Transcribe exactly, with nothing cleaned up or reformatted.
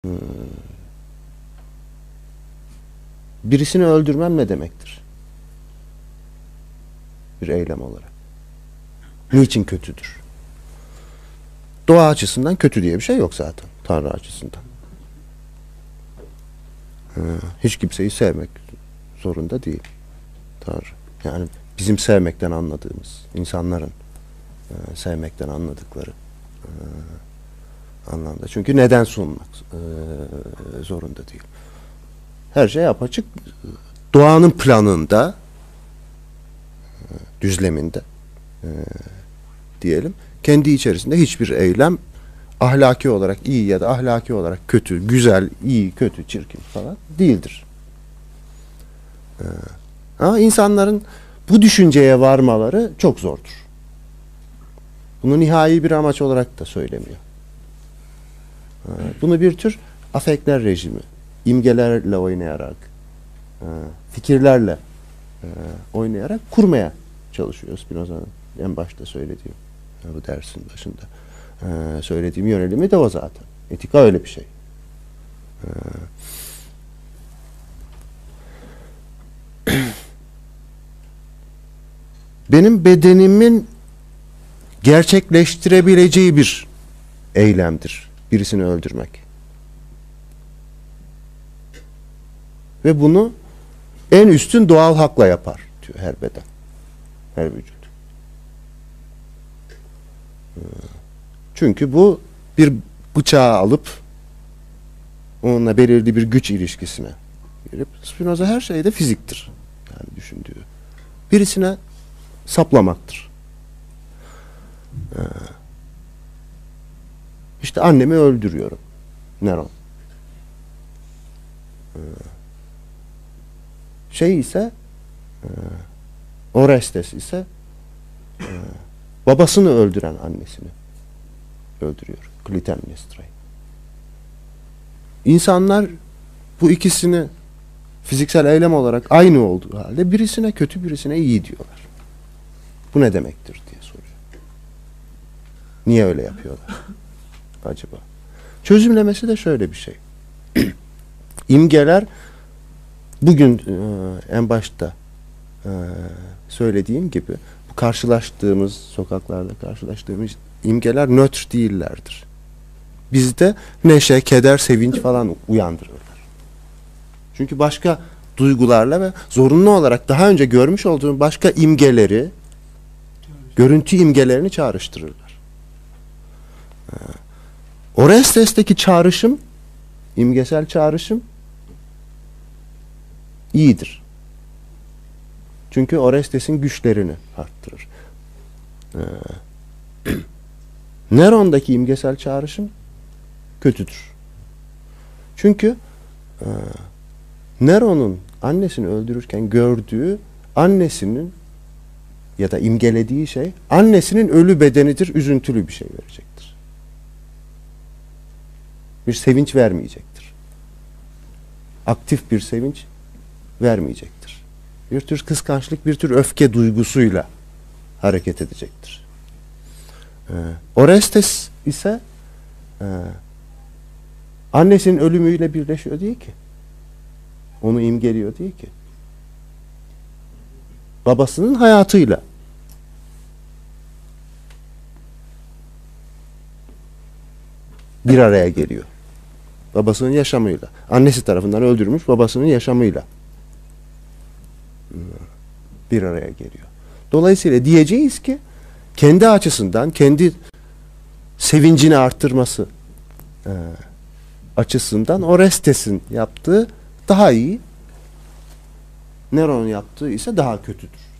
Hmm. Birisini öldürmem ne demektir? Bir eylem olarak. Niçin kötüdür? Doğa açısından kötü diye bir şey yok zaten. Tanrı açısından. Ha, hiç kimseyi sevmek zorunda değil Tanrı. Yani bizim sevmekten anladığımız, insanların e, sevmekten anladıkları e, anlamda. Çünkü neden sunmak e, zorunda değil. Her şey apaçık doğanın planında, e, düzleminde e, diyelim. Kendi içerisinde hiçbir eylem ahlaki olarak iyi ya da ahlaki olarak kötü, güzel, iyi, kötü, çirkin falan değildir. Ee, ama insanların bu düşünceye varmaları çok zordur. Bunu nihai bir amaç olarak da söylemiyor. Ee, bunu bir tür afektler rejimi, imgelerle oynayarak, e, fikirlerle e, oynayarak kurmaya çalışıyor Spinoza'nın en başta söylediği, bu dersin başında Ee, söylediğim yönelimi de o zaten. Etika öyle bir şey. Ee, benim bedenimin gerçekleştirebileceği bir eylemdir birisini öldürmek. Ve bunu en üstün doğal hakla yapar diyor her beden, her vücut. Ee, Çünkü bu bir bıçağı alıp onunla belirli bir güç ilişkisine girip, Spinoza her şeyde fiziktir. Yani düşündüğü. Birisine saplamaktır. Ee, işte annemi öldürüyorum. Neron. Ee, şey ise e, Orestes ise e, babasını öldüren annesini öldürüyor. Clytemnestra'yı. İnsanlar bu ikisini fiziksel eylem olarak aynı olduğu halde birisine kötü, birisine iyi diyorlar. Bu ne demektir diye soruyor. Niye öyle yapıyorlar acaba? Çözümlemesi de şöyle bir şey. İmgeler bugün e, en başta e, söylediğim gibi bu karşılaştığımız, sokaklarda karşılaştığımız imgeler nötr değillerdir. Bizde neşe, keder, sevinç falan uyandırırlar. Çünkü başka duygularla ve zorunlu olarak daha önce görmüş olduğun başka imgeleri, görüntü imgelerini çağrıştırırlar. Ee, Orestes'teki çağrışım, imgesel çağrışım iyidir. Çünkü Orestes'in güçlerini arttırır. Ee, Neron'daki imgesel çağrışım kötüdür. Çünkü e, Neron'un annesini öldürürken gördüğü annesinin ya da imgelediği şey annesinin ölü bedenidir, üzüntülü bir şey verecektir. Bir sevinç vermeyecektir. Aktif bir sevinç vermeyecektir. Bir tür kıskançlık, bir tür öfke duygusuyla hareket edecektir. Ee, Orestes ise e, annesinin ölümüyle birleşiyor değil ki. Onu imgeliyor değil ki. Babasının hayatıyla. Bir araya geliyor. Babasının yaşamıyla. Annesi tarafından öldürülmüş babasının yaşamıyla bir araya geliyor. Dolayısıyla diyeceğiz ki kendi açısından, kendi sevincini arttırması e, açısından Orestes'in yaptığı daha iyi, Neron'un yaptığı ise daha kötüdür.